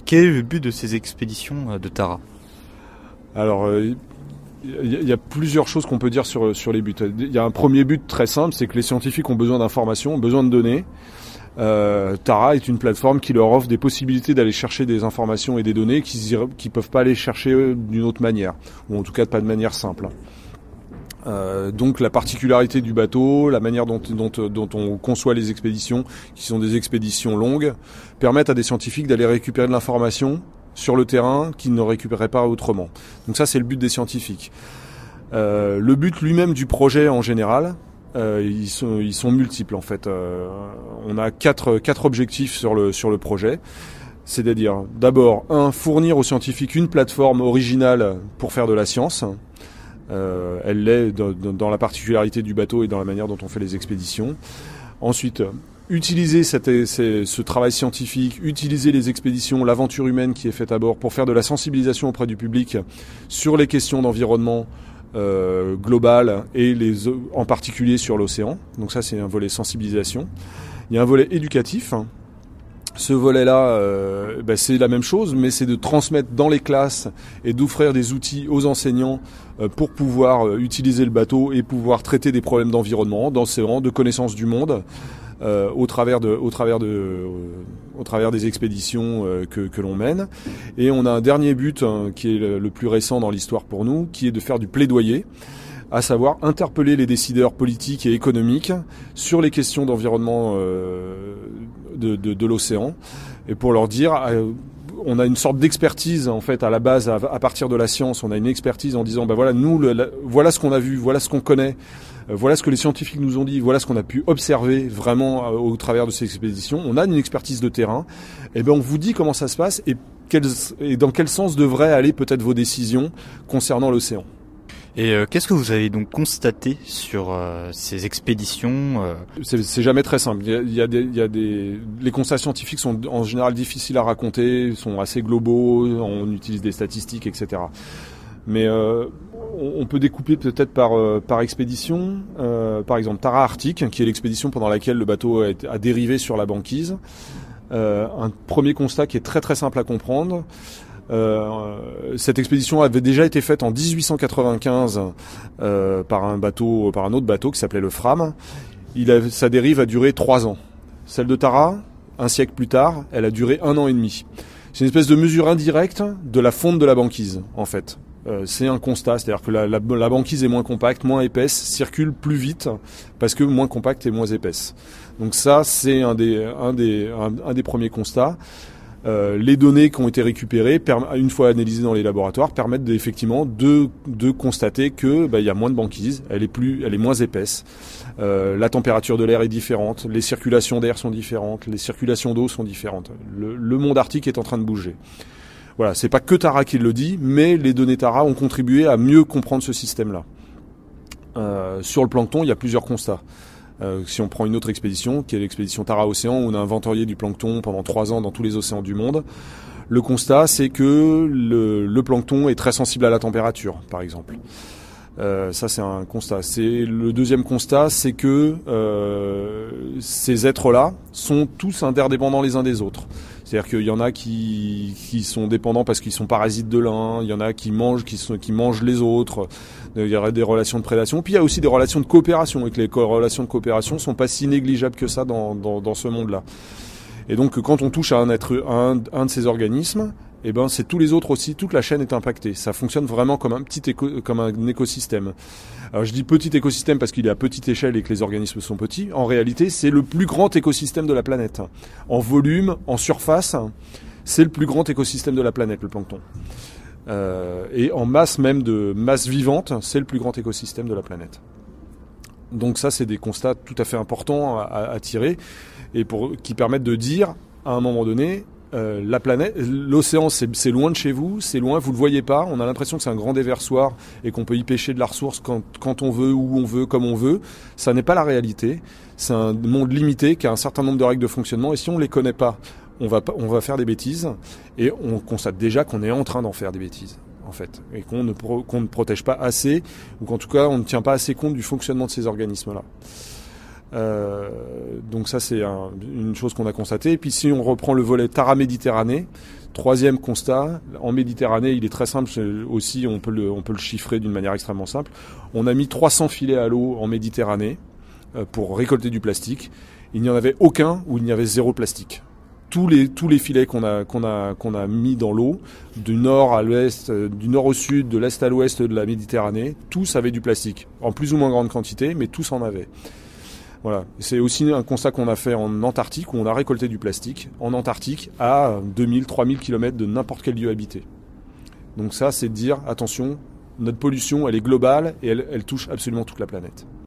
quel est le but de ces expéditions de Tara ? Alors, il y a plusieurs choses qu'on peut dire sur les buts. Il y a un premier but très simple, c'est que les scientifiques ont besoin d'informations, ont besoin de données. Tara est une plateforme qui leur offre des possibilités d'aller chercher des informations et des données qu'ils peuvent pas aller chercher d'une autre manière, ou en tout cas pas de manière simple. Donc la particularité du bateau, la manière dont on conçoit les expéditions, qui sont des expéditions longues, permettent à des scientifiques d'aller récupérer de l'information sur le terrain qu'ils ne récupéraient pas autrement. Donc ça, c'est le but des scientifiques. Le but lui-même du projet en général, ils sont multiples en fait. On a quatre objectifs sur le projet. C'est-à-dire, d'abord, fournir aux scientifiques une plateforme originale pour faire de la science. Elle l'est dans la particularité du bateau et dans la manière dont on fait les expéditions. Ensuite, utiliser ce travail scientifique, utiliser les expéditions, l'aventure humaine qui est faite à bord pour faire de la sensibilisation auprès du public sur les questions d'environnement global et en particulier sur l'océan. Donc ça, c'est un volet sensibilisation. Il y a un volet éducatif. Ce volet-là, c'est la même chose, mais c'est de transmettre dans les classes et d'offrir des outils aux enseignants pour pouvoir utiliser le bateau et pouvoir traiter des problèmes d'environnement, d'océan, de connaissance du monde, au travers des expéditions que l'on mène. Et on a un dernier but qui est le plus récent dans l'histoire pour nous, qui est de faire du plaidoyer, à savoir interpeller les décideurs politiques et économiques sur les questions d'environnement de l'océan, et pour leur dire, on a une sorte d'expertise en fait à la base, à partir de la science, on a une expertise en disant voilà, nous voilà ce qu'on a vu, voilà ce qu'on connaît, voilà ce que les scientifiques nous ont dit, voilà ce qu'on a pu observer vraiment au travers de ces expéditions. On a une expertise de terrain, et on vous dit comment ça se passe et dans quel sens devraient aller peut-être vos décisions concernant l'océan. Et qu'est-ce que vous avez donc constaté sur ces expéditions C'est jamais très simple. Les constats scientifiques sont en général difficiles à raconter, sont assez globaux, on utilise des statistiques, etc. Mais on peut découper peut-être par expédition. Par exemple, Tara Arctique, qui est l'expédition pendant laquelle le bateau a dérivé sur la banquise. Un premier constat qui est très très simple à comprendre. Cette expédition avait déjà été faite en 1895 par un autre bateau qui s'appelait le Fram. Sa dérive a duré 3 ans. Celle de Tara, un siècle plus tard, elle a duré 1 an et demi. C'est une espèce de mesure indirecte de la fonte de la banquise, en fait. C'est un constat, c'est-à-dire que la banquise est moins compacte, moins épaisse, circule plus vite parce que moins compacte et moins épaisse. Donc ça, c'est un des premiers constats. Les données qui ont été récupérées, une fois analysées dans les laboratoires, permettent effectivement de constater que y a moins de banquise, elle est moins épaisse. La température de l'air est différente, les circulations d'air sont différentes, les circulations d'eau sont différentes. Le monde arctique est en train de bouger. Voilà, c'est pas que Tara qui le dit, mais les données Tara ont contribué à mieux comprendre ce système-là. Sur le plancton, il y a plusieurs constats. Si on prend une autre expédition, qui est l'expédition Tara Océan, où on a inventorié du plancton pendant 3 ans dans tous les océans du monde, le constat, c'est que le plancton est très sensible à la température, par exemple. Ça, c'est un constat. Le deuxième constat, c'est que ces êtres-là sont tous interdépendants les uns des autres. C'est-à-dire qu'il y en a qui sont dépendants parce qu'ils sont parasites de l'un, il y en a qui mangent les autres, il y aurait des relations de prédation, puis il y a aussi des relations de coopération, et que les relations de coopération sont pas si négligeables que ça dans ce monde-là. Et donc quand on touche à un de ces organismes, c'est tous les autres aussi, toute la chaîne est impactée. Ça fonctionne vraiment comme un écosystème. Alors je dis petit écosystème parce qu'il est à petite échelle et que les organismes sont petits. En réalité, c'est le plus grand écosystème de la planète. En volume, en surface, c'est le plus grand écosystème de la planète, le plancton. Et en masse vivante, c'est le plus grand écosystème de la planète. Donc ça, c'est des constats tout à fait importants à tirer et qui permettent de dire, à un moment donné, la planète, l'océan, c'est loin de chez vous, c'est loin, vous le voyez pas. On a l'impression que c'est un grand déversoir et qu'on peut y pêcher de la ressource quand on veut, où on veut, comme on veut. Ça n'est pas la réalité. C'est un monde limité qui a un certain nombre de règles de fonctionnement. Et si on les connaît pas, on va faire des bêtises. Et on constate déjà qu'on est en train d'en faire des bêtises, en fait, et qu'on ne protège pas assez, ou qu'en tout cas on ne tient pas assez compte du fonctionnement de ces organismes-là. Donc ça, c'est une chose qu'on a constatée. Et puis si on reprend le volet Tara Méditerranée, Troisième constat, en Méditerranée, il est très simple aussi, on peut le chiffrer d'une manière extrêmement simple. On a mis 300 filets à l'eau en Méditerranée pour récolter du plastique. Il n'y en avait aucun où il n'y avait zéro plastique. Tous les filets qu'on a mis dans l'eau, du nord à l'ouest, du nord au sud, de l'est à l'ouest de la Méditerranée, tous avaient du plastique, en plus ou moins grande quantité, mais tous en avaient. Voilà. C'est aussi un constat qu'on a fait en Antarctique, où on a récolté du plastique en Antarctique à 2000-3000 km de n'importe quel lieu habité. Donc ça, c'est de dire, attention, notre pollution, elle est globale et elle touche absolument toute la planète.